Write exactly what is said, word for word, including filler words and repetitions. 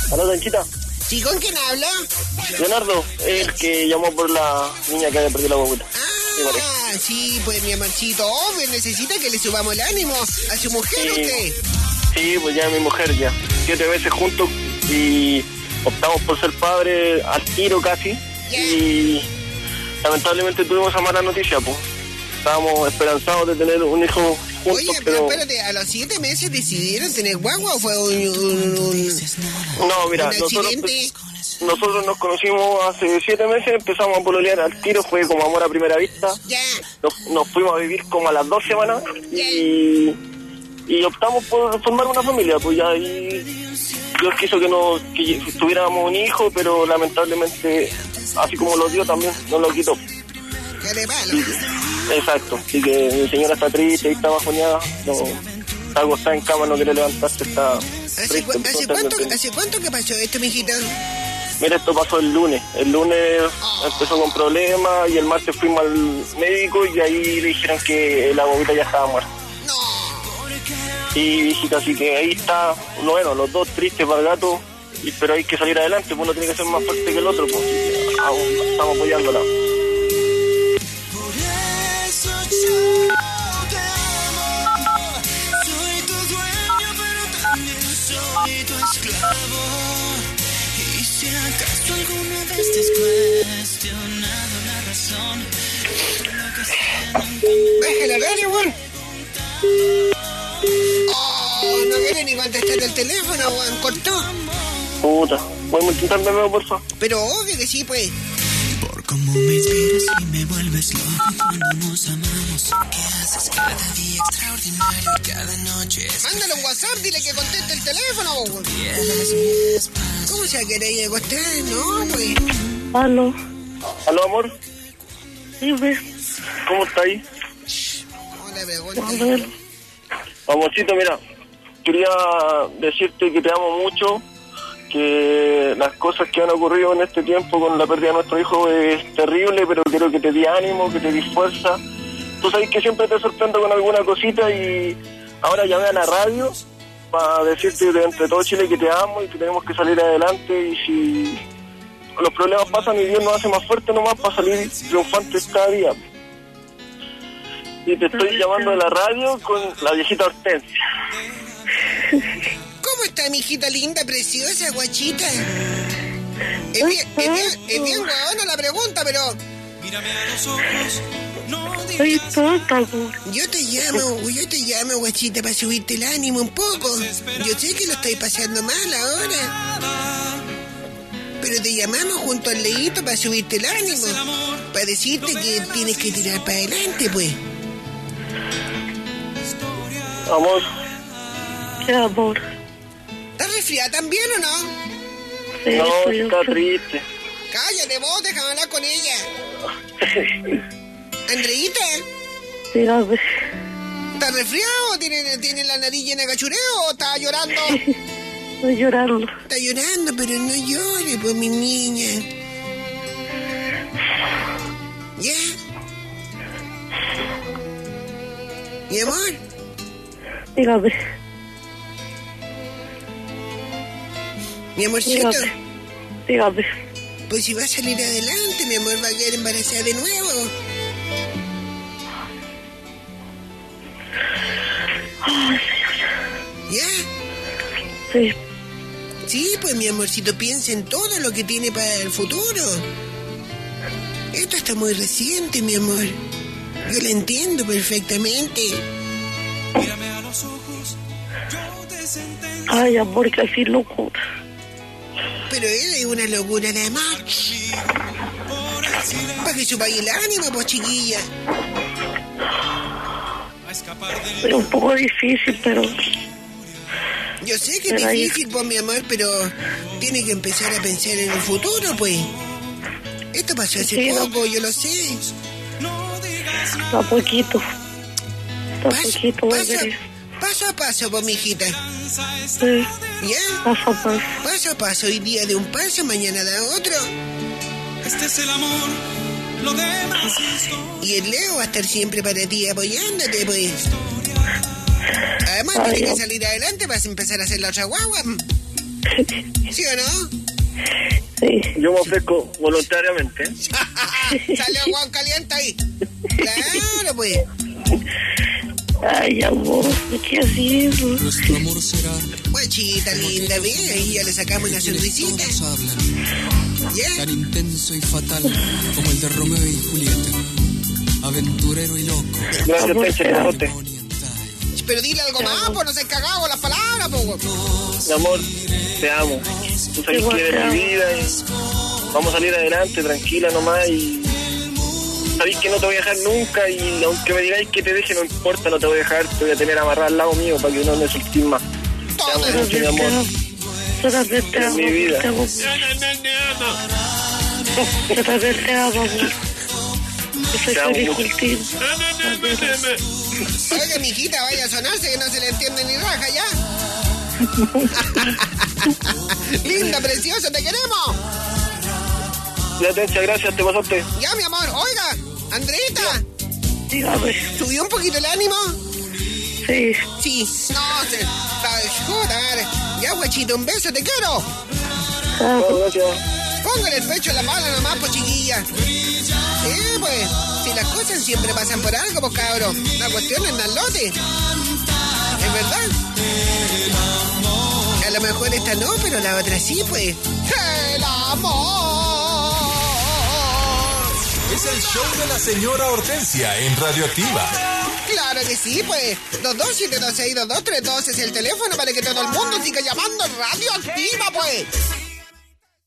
¿Aló, Danchita? ¿Sí, con quién hablo? Leonardo, el que llamó por la niña que había perdido la guaguita. Ah, sí, pues mi amorcito, hombre, necesita que le subamos el ánimo a su mujer, Sí. usted. Sí, pues ya mi mujer ya. Siete meses juntos y optamos por ser padres al tiro casi. Yeah. Y lamentablemente tuvimos esa mala noticia, pues. Estábamos esperanzados de tener un hijo juntos, Oye, pero pero... espérate, ¿a los siete meses decidieron tener guagua o fue un, un, un, No, mira, un nosotros, accidente? nosotros nos conocimos hace siete meses, empezamos a pololear al tiro, fue como amor a primera vista. Ya. Nos, nos fuimos a vivir como a las dos semanas y, y optamos por formar una familia, pues ya ahí Dios quiso que, nos, que tuviéramos un hijo, pero lamentablemente, así como lo dio, también nos lo quitó. ¿Qué le palo? Exacto, así que mi señora está triste y está bajoneada, no, está acostada en cama, no quiere levantarse, está ¿Hace, triste. cu- ¿hace, cuánto, totalmente. ¿Hace cuánto que pasó esto, mijito? Mira, esto pasó el lunes. El lunes empezó con problemas y el martes fuimos al médico y ahí le dijeron que la bobita ya estaba muerta. No. Y hijita, así que ahí está, bueno, los dos tristes para el gato, y, pero hay que salir adelante, pues uno tiene que ser más fuerte que el otro, pues así que aún estamos apoyándola. Soy tu dueño, pero también soy tu esclavo. Y si acaso alguna vez te has cuestionado la razón, lo que sea Baja la radio, weón. Oh, no quiere ni contestar el teléfono, weón. Cortó. Puta, ¿podemos intentar de nuevo, por favor? Pero obvio que sí, pues. por cómo me inspiras y me vuelves loco cuando nos amamos. ¿Qué haces cada día extraordinario y cada noche? Es Mándale un WhatsApp, dile que conteste el teléfono, weón. fieles mi espacio. ¿Cómo se queréis acostar? No, pues. Aló, ¿Aló, amor? dime, ¿Cómo está ahí? No le a pregunte. ver, Amorcito, mira, quería decirte que te amo mucho, que las cosas que han ocurrido en este tiempo con la pérdida de nuestro hijo es terrible, pero quiero que te di ánimo, que te di fuerza. Tú sabes que siempre te sorprendo con alguna cosita y ahora llamé a la radio para decirte de entre todo Chile que te amo y que tenemos que salir adelante, y si los problemas pasan y Dios nos hace más fuertes nomás para salir triunfantes cada día. Y te estoy llamando de la radio con la viejita Hortensia. ¿Cómo está, mi hijita linda, preciosa, guachita? Es bien, es bien, es bien huevona la pregunta, pero Mírame a los ojos, no estoy digas tonta, amor. yo te llamo, yo te llamo, guachita, para subirte el ánimo un poco. Yo sé que lo estáis pasando mal ahora, nada. pero te llamamos junto al leíto para subirte el ánimo, para decirte que tienes que tirar para adelante, pues. Amor, ¿Qué amor? ¿Estás resfriada también o no? Sí, no, estoy está enferma. triste. Cállate vos, déjame hablar con ella. Andreita, Dígame, ¿estás resfriado o tiene, tiene la nariz llena de cachureo o estás llorando? estoy llorando. Está llorando, pero no llore, pues, mi niña. ¿Ya? Mi amor, Dígame, mi amorcito, dígame, dígame. pues si va a salir adelante, mi amor, va a quedar embarazada de nuevo. Ay, ¿Ya? sí, Sí, pues, mi amorcito, piensa en todo lo que tiene para el futuro. Esto está muy reciente, mi amor. Yo lo entiendo perfectamente. Mírame a los ojos, yo te sentencio. ay, amor, que así locura. Pero él es una locura de amor. Por el silencio Para que subáis el ánimo, pues, chiquilla. a escapar del Es un poco difícil, pero Yo sé que es Pero ahí- difícil, pues, mi amor, pero tiene que empezar a pensar en el futuro, pues. Esto pasó hace Sí, no. poco, yo lo sé. no digas está poquito. Está Paso, poquito, paso, volveré. paso a paso, pues, mijita. Sí, ¿Ya? paso a paso. Paso a paso, hoy día de un paso, mañana da otro. este es el amor, lo demás es historia. Y el Leo va a estar siempre para ti apoyándote, pues. Además, Ay, tiene que no. salir adelante, vas a empezar a hacer la otra guagua. ¿Sí o no? Sí. Yo me ofrezco voluntariamente. Salió Juan Caliente ahí. Claro, pues. Ay, amor, ¿qué haciendo? Nuestro amor será. Guachita linda, ve, ahí ya le sacamos una sonrisita. Todos hablan, ¿Ya? tan intenso y fatal como el de Romeo y Julieta. Aventurero y loco. Gracias, Tenche, te agote. Pero dile algo más, pues no se cagado con las palabras, pues. Mi amor, te amo. Tú sabes Igual que te eres amo. mi vida y vamos a salir adelante, tranquila nomás. Y sabéis que no te voy a dejar nunca. Y aunque me digáis que te deje, no importa, no te voy a dejar. Te voy a tener amarrado al lado mío para que no me soltís más. Te amo Todo. mucho, mi amor. Solamente te Eres amo, mi vida. te amo. Solamente te amo, amor. Yo soy Te amo feliz mucho. contigo. Oiga, mijita, vaya a sonarse que no se le entiende ni raja ya. Linda, preciosa, te queremos. Ya, Tenche, gracias, te pasaste. Ya, mi amor, oiga, Andreita, Dígame. ¿subió un poquito el ánimo? Sí. Sí. No, se está joder. Ya, guachito, un beso, te quiero. Oh, gracias. Póngale el pecho en la mala nomás, pues, chiquilla. Sí, pues, si las cosas siempre pasan por algo, pues, cabrón. La cuestión es nalote. ¿Es verdad? A lo mejor esta no, pero la otra sí, pues. ¡El amor! Es el show de la señora Hortensia en Radioactiva. Claro que sí, pues. dos dos siete dos seis dos dos tres dos es el teléfono para que todo el mundo siga llamando Radioactiva, pues.